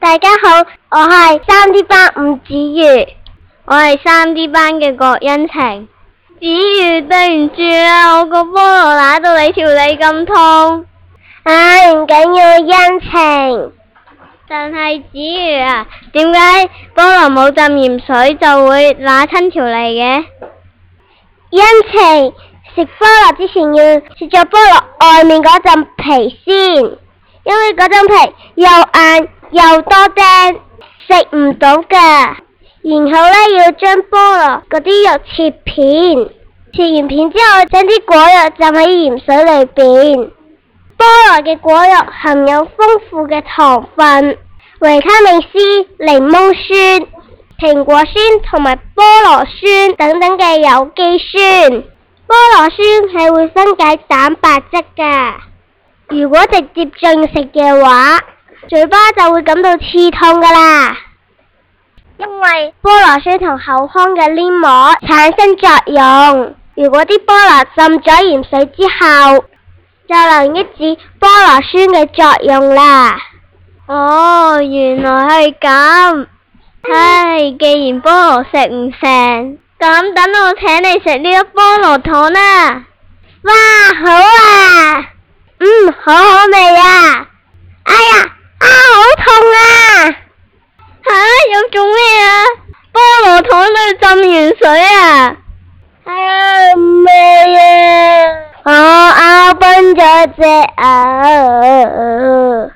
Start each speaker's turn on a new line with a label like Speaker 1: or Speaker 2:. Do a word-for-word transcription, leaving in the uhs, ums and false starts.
Speaker 1: 大家好，我係三 D 班吳子瑜，
Speaker 2: 我係三 D 班嘅郭欣晴。子瑜，對唔住啊，我個菠蘿揦到你條脷咁痛。
Speaker 1: 唉，唔緊要，欣晴。
Speaker 2: 但係子瑜啊，點解菠蘿冇浸鹽水就會揦親條脷嘅？
Speaker 1: 欣晴，食菠蘿之前要切咗菠蘿外面嗰陣皮先，因為嗰陣皮又硬又多釘，食唔到噶。然後呢，要將菠蘿嗰啲肉切片，切完片之後將啲果肉浸喺鹽水裏邊。菠蘿嘅果肉含有豐富嘅糖分、維他命 C、檸檬酸、蘋果酸同埋菠蘿酸等等嘅有機酸。菠蘿酸係會分解蛋白質噶，如果直接進食嘅話，嘴巴就會感到刺痛噶啦。因為菠蘿酸同口腔嘅黏膜產生作用，如果啲菠蘿浸咗鹽水之後，就能抑制菠蘿酸嘅作用啦。
Speaker 2: 哦，原來係咁。唉，既然菠蘿食唔成，咁等我請你食呢粒菠蘿糖啦。
Speaker 1: 哇，好啊！嗯，好好味啊！哎呀，啊，好痛啊！
Speaker 2: 吓，又做咩啊？菠蘿糖都要浸完水啊？
Speaker 1: 哎呀，唔味啊！我咬崩咗隻牙。